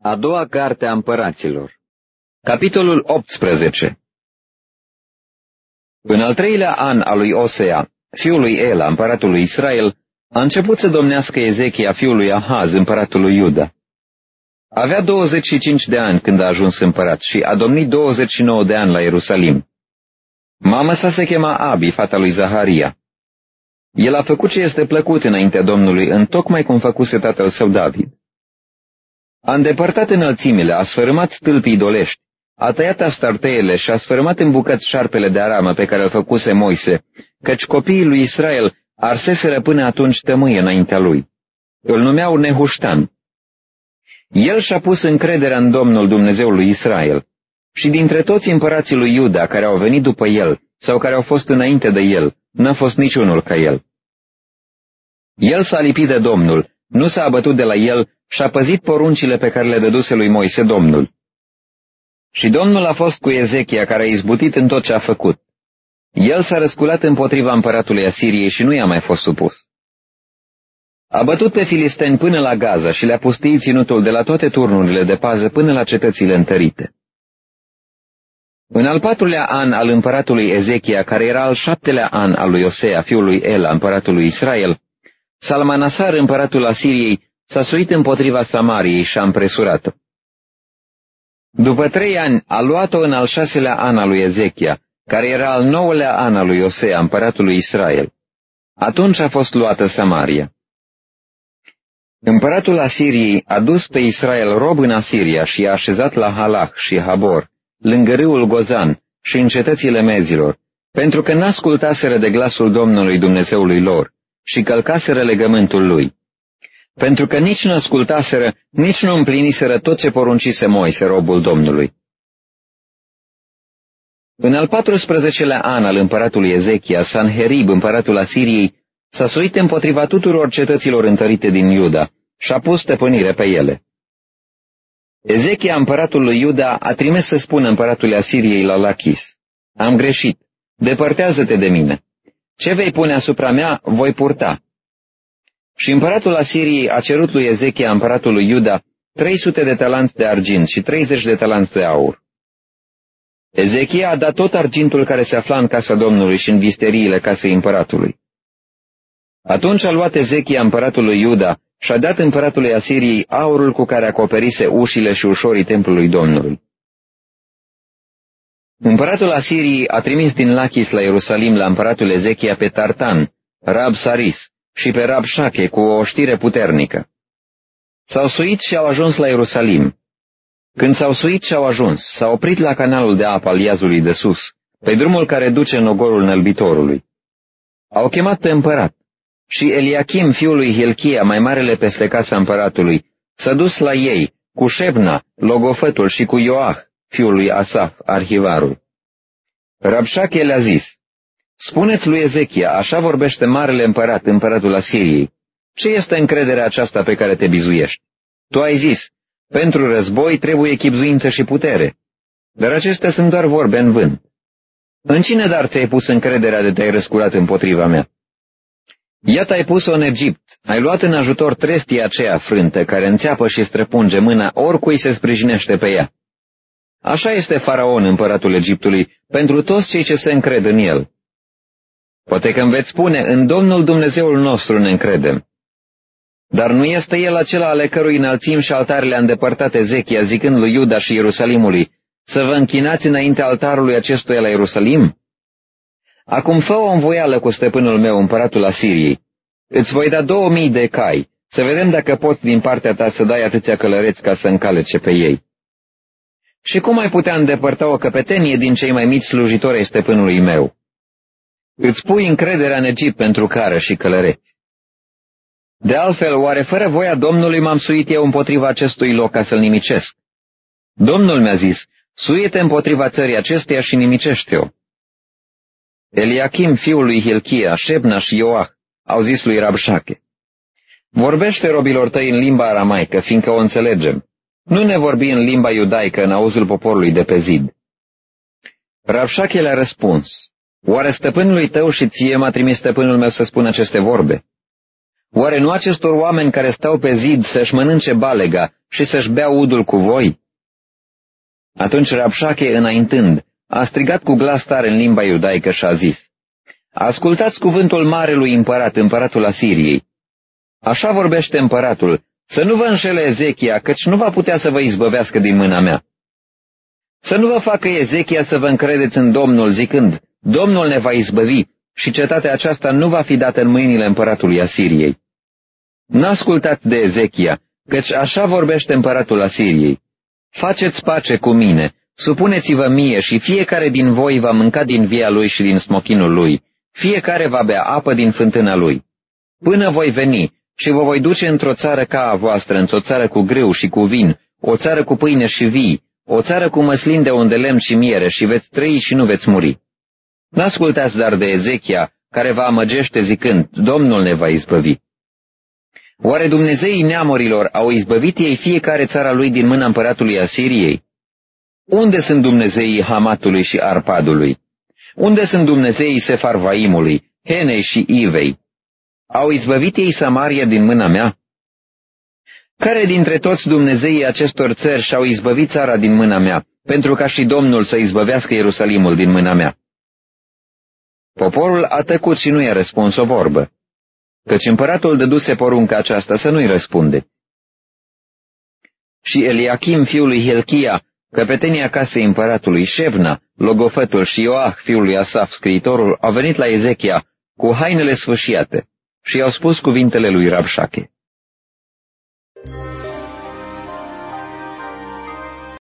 A doua carte a împăraților. Capitolul 18. În al treilea an al lui Osea, fiul lui Ela, împăratul lui Israel, a început să domnească Ezechia, fiul lui Ahaz, împăratul lui Iuda. Avea 25 de ani când a ajuns împărat și a domnit 29 de ani la Ierusalim. Mama sa se chema Abi, fata lui Zaharia. El a făcut ce este plăcut înaintea Domnului, întocmai cum făcuse tatăl său David. A îndepărtat înălțimile, a sfărâmat stâlpii idolești, a tăiat astarteele și a sfărâmat în bucăți șarpele de aramă pe care îl făcuse Moise, căci copiii lui Israel arseseră până atunci tămâie înaintea lui. Îl numeau Nehuștan. El și-a pus încrederea în Domnul Dumnezeul lui Israel și dintre toți împărații lui Iuda care au venit după el sau care au fost înainte de el, n-a fost niciunul ca el. El s-a lipit de Domnul, nu s-a abătut de la el și a păzit poruncile pe care le dăduse lui Moise Domnul. Și Domnul a fost cu Ezechia, care a izbutit în tot ce a făcut. El s-a răsculat împotriva împăratului Asiriei și nu i-a mai fost supus. A bătut pe filisteni până la Gaza și le-a pustiit ținutul de la toate turnurile de pază până la cetățile întărite. În al 4-lea an al împăratului Ezechia, care era al 7-lea an al lui Osea, fiul lui Ela, împăratul lui Israel, Salmanasar, împăratul Asiriei, s-a suit împotriva Samariei și a împresurat-o. După 3 ani a luat-o în al 6-lea an al lui Ezechia, care era al 9-lea an al lui Osea, împăratul lui Israel. Atunci a fost luată Samaria. Împăratul Asiriei a dus pe Israel rob în Asiria și i-a așezat la Halach și Habor, lângă râul Gozan și în cetățile mezilor, pentru că n-ascultaseră de glasul Domnului Dumnezeului lor și călcaseră legământul lui. Pentru că nici nu ascultaseră, nici nu împliniseră tot ce poruncise Moise, robul Domnului. În al 14-lea an al împăratului Ezechia, Sanherib, împăratul Asiriei, s-a suit împotriva tuturor cetăților întărite din Iuda și a pus stăpânire pe ele. Ezechia, împăratul lui Iuda, a trimis să spună împăratului Asiriei la Lachis: Am greșit, depărtează-te de mine. Ce vei pune asupra mea, voi purta. Și împăratul Asiriei a cerut lui Ezechia, împăratul lui Iuda, 300 de talanți de argint și 30 de talanți de aur. Ezechia a dat tot argintul care se afla în casa Domnului și în visteriile casei împăratului. Atunci a luat Ezechia, împăratul lui Iuda, și a dat împăratului Asiriei aurul cu care acoperise ușile și ușorii templului Domnului. Împăratul Asiriei a trimis din Lachis la Ierusalim la împăratul Ezechia pe Tartan, Rabsaris și pe Rabșache cu o știre puternică. S-au suit și au ajuns la Ierusalim. Când s-au suit și au ajuns, s-au oprit la canalul de apă al Iazului de sus, pe drumul care duce în ogorul Nălbitorului. Au chemat pe împărat și Eliachim, fiul lui Hilchia, mai marele peste casa împăratului, s-a dus la ei cu Șebna, logofătul, și cu Ioah, fiul lui Asaf, arhivarul. Rabșache le-a zis: Spuneți lui Ezechia, așa vorbește marele împărat, împăratul Asiriei. Ce este încrederea aceasta pe care te bizuiești? Tu ai zis: pentru război trebuie chibzuință și putere. Dar acestea sunt doar vorbe în vânt. În cine dar ți-ai pus încrederea de te-ai răsculat împotriva mea? Iată, ai pus-o în Egipt, ai luat în ajutor trestia aceea frântă, care înțeapă și străpunge mâna oricui se sprijinește pe ea. Așa este Faraon, împăratul Egiptului, pentru toți cei ce se încred în el. Poate că îmi veți spune: în Domnul Dumnezeul nostru ne încredem. Dar nu este el acela ale cărui înălțimi și altare le-a îndepărtat Ezechia, zicând lui Iuda și Ierusalimului: să vă închinați înaintea altarului acestuia la Ierusalim? Acum fă o învoială cu stăpânul meu, împăratul Asiriei. Îți voi da 2000 de cai, să vedem dacă poți din partea ta să dai atâția călăreți ca să încalece pe ei. Și cum ai putea îndepărta o căpetenie din cei mai mici slujitori ai stăpânului meu? Îți pui încrederea în Egipt pentru cară și călăreți. De altfel, oare fără voia Domnului m-am suit eu împotriva acestui loc ca să-l nimicesc? Domnul mi-a zis: suie-te împotriva țării acesteia și nimicește-o. Eliachim, fiul lui Hilchia, Șebna și Ioah au zis lui Rabșache: vorbește robilor tăi în limba aramaică, fiindcă o înțelegem. Nu ne vorbi în limba iudaică în auzul poporului de pe zid. Rabșache le-a răspuns: oare stăpânului tău și ție m-a trimis stăpânul meu să spun aceste vorbe? Oare nu acestor oameni care stau pe zid să-și mănânce balega și să-și bea udul cu voi?" Atunci Rabșache, înaintând, a strigat cu glas tare în limba iudaică și a zis: Ascultați cuvântul marelui împărat, împăratul Asiriei. Așa vorbește împăratul: să nu vă înșele Ezechia, căci nu va putea să vă izbăvească din mâna mea. Să nu vă facă Ezechia să vă încredeți în Domnul, zicând: Domnul ne va izbăvi și cetatea aceasta nu va fi dată în mâinile împăratului Asiriei. N-ascultați de Ezechia, căci așa vorbește împăratul Asiriei: faceți pace cu mine, supuneți-vă mie și fiecare din voi va mânca din via lui și din smochinul lui, fiecare va bea apă din fântâna lui. Până voi veni și vă voi duce într-o țară ca a voastră, într-o țară cu grâu și cu vin, o țară cu pâine și vii, o țară cu măslin de unde lemn și miere, și veți trăi și nu veți muri. N-ascultați dar de Ezechia, care vă amăgește zicând: Domnul ne va izbăvi. Oare Dumnezeii neamurilor au izbăvit ei fiecare țara lui din mâna împăratului Asiriei? Unde sunt Dumnezeii Hamatului și Arpadului? Unde sunt Dumnezeii Sefarvaimului, Henei și Ivei? Au izbăvit ei Samaria din mâna mea? Care dintre toți Dumnezeii acestor țări și-au izbăvit țara din mâna mea, pentru ca și Domnul să izbăvească Ierusalimul din mâna mea? Poporul a tăcut și nu i-a răspuns o vorbă, căci împăratul dăduse porunca aceasta să nu-i răspunde. Și Eliachim, fiul lui Hilchia, căpetenia casei împăratului, Șebna, logofătul, și Ioah, fiul lui Asaf, scriitorul, au venit la Ezechia cu hainele sfâșiate și i-au spus cuvintele lui Rabșache.